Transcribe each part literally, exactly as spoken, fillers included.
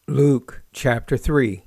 Luke chapter three.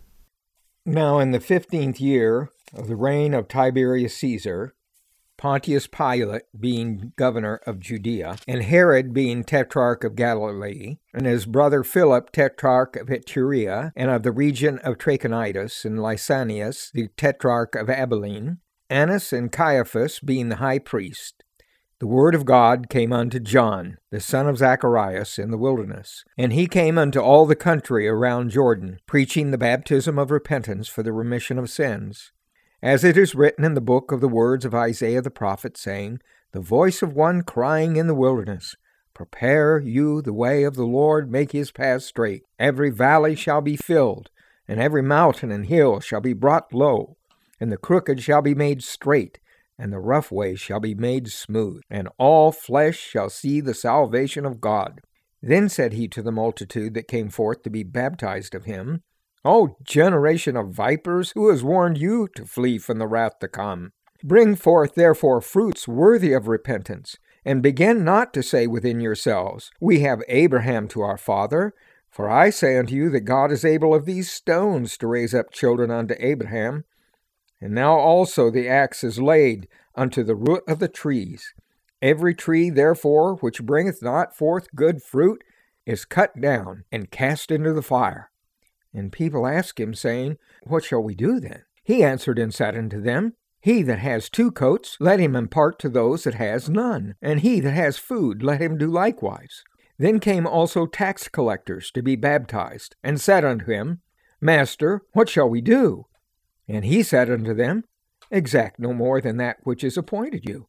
Now in the fifteenth year of the reign of Tiberius Caesar, Pontius Pilate being governor of Judea, and Herod being tetrarch of Galilee, and his brother Philip tetrarch of Iturea, and of the region of Trachonitis, and Lysanias the tetrarch of Abilene, Annas and Caiaphas being the high priest, the word of God came unto John, the son of Zacharias, in the wilderness. And he came unto all the country around Jordan, preaching the baptism of repentance for the remission of sins. As it is written in the book of the words of Isaiah the prophet, saying, The voice of one crying in the wilderness, Prepare you the way of the Lord, make his path straight. Every valley shall be filled, and every mountain and hill shall be brought low, and the crooked shall be made straight, and the rough way shall be made smooth, and all flesh shall see the salvation of God. Then said he to the multitude that came forth to be baptized of him, O generation of vipers, who has warned you to flee from the wrath to come? Bring forth therefore fruits worthy of repentance, and begin not to say within yourselves, We have Abraham to our father. For I say unto you that God is able of these stones to raise up children unto Abraham. And now also the axe is laid unto the root of the trees. Every tree, therefore, which bringeth not forth good fruit, is cut down and cast into the fire. And people asked him, saying, What shall we do then? He answered and said unto them, He that has two coats, let him impart to those that has none. And he that has food, let him do likewise. Then came also tax collectors to be baptized, and said unto him, Master, what shall we do? And he said unto them, Exact no more than that which is appointed you.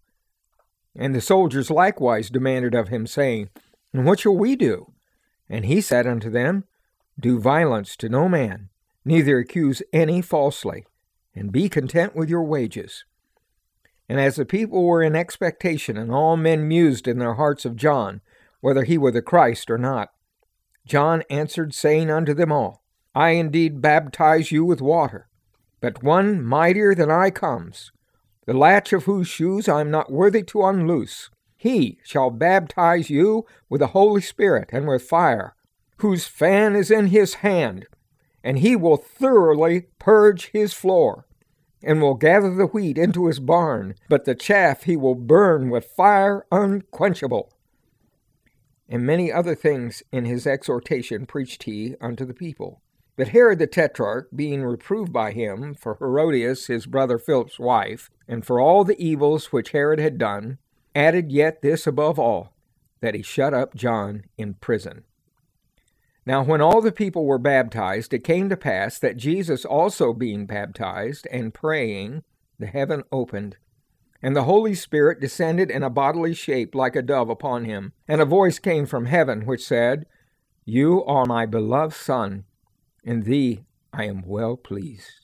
And the soldiers likewise demanded of him, saying, And what shall we do? And he said unto them, Do violence to no man, neither accuse any falsely, and be content with your wages. And as the people were in expectation, and all men mused in their hearts of John, whether he were the Christ or not, John answered, saying unto them all, I indeed baptize you with water. But one mightier than I comes, the latch of whose shoes I am not worthy to unloose. He shall baptize you with the Holy Spirit and with fire, whose fan is in his hand, and he will thoroughly purge his floor, and will gather the wheat into his barn, but the chaff he will burn with fire unquenchable. And many other things in his exhortation preached he unto the people. But Herod the Tetrarch, being reproved by him for Herodias his brother Philip's wife, and for all the evils which Herod had done, added yet this above all, that he shut up John in prison. Now when all the people were baptized, it came to pass that Jesus also being baptized, and praying, the heaven opened, and the Holy Spirit descended in a bodily shape like a dove upon him. And a voice came from heaven, which said, You are my beloved Son, in thee I am well pleased.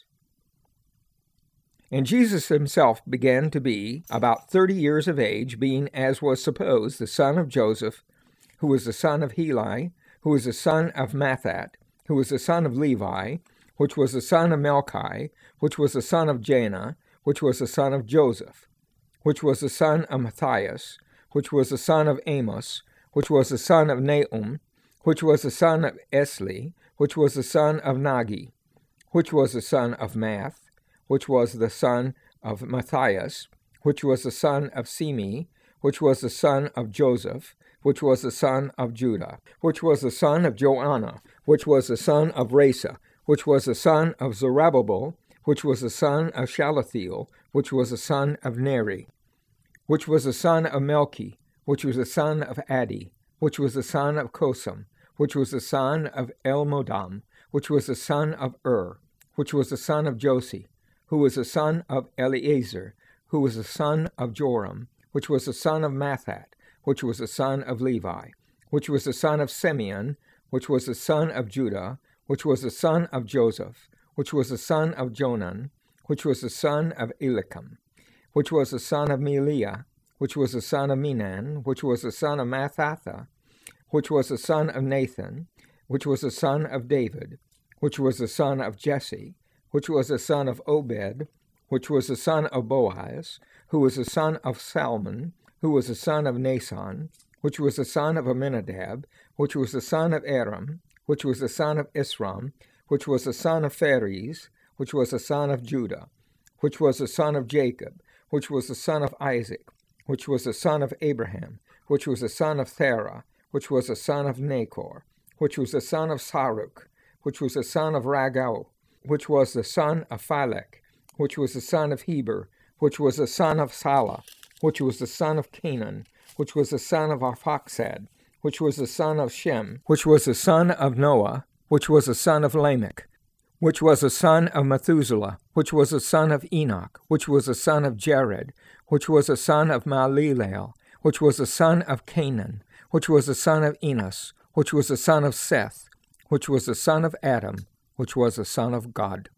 And Jesus himself began to be about thirty years of age, being, as was supposed, the son of Joseph, who was the son of Heli, who was the son of Mathat, who was the son of Levi, which was the son of Melchi, which was the son of Janna, which was the son of Joseph, which was the son of Matthias, which was the son of Amos, which was the son of Nahum, which was the son of Esli, which was the son of Nagi, which was the son of Math, which was the son of Matthias, which was the son of Semi, which was the son of Joseph, which was the son of Judah, which was the son of Joanna, which was the son of Resa, which was the son of Zerubbabel, which was the son of Shalathiel, which was the son of Neri, which was the son of Melchi, which was the son of Addi, which was the son of Kosam, which was the son of Elmodam, which was the son of Ur, which was the son of Josi, who was the son of Eleazar, who was the son of Joram, which was the son of Mathat, which was the son of Levi, which was the son of Simeon, which was the son of Judah, which was the son of Joseph, which was the son of Jonan, which was the son of Elikim, which was the son of Meliah, which was the son of Menan, which was the son of Mathatha, which was the son of Nathan, which was the son of David, which was the son of Jesse, which was the son of Obed, which was the son of Boaz, who was the son of Salmon, who was the son of Nason, which was the son of Amminadab, which was the son of Aram, which was the son of Isram, which was the son of Phares, which was the son of Judah, which was the son of Jacob, which was the son of Isaac, which was the son of Abraham, which was the son of Terah, which was the son of Nachor, which was the son of Saruk, which was the son of Ragau, which was the son of Phalec, which was the son of Heber, which was the son of Salah, which was the son of Canaan, which was the son of Arphaxad, which was the son of Shem, which was the son of Noah, which was the son of Lamech, which was the son of Methuselah, which was the son of Enoch, which was the son of Jared, which was the son of Mahalalel, which was the son of Canaan, which was the son of Enos, which was the son of Seth, which was the son of Adam, which was the son of God.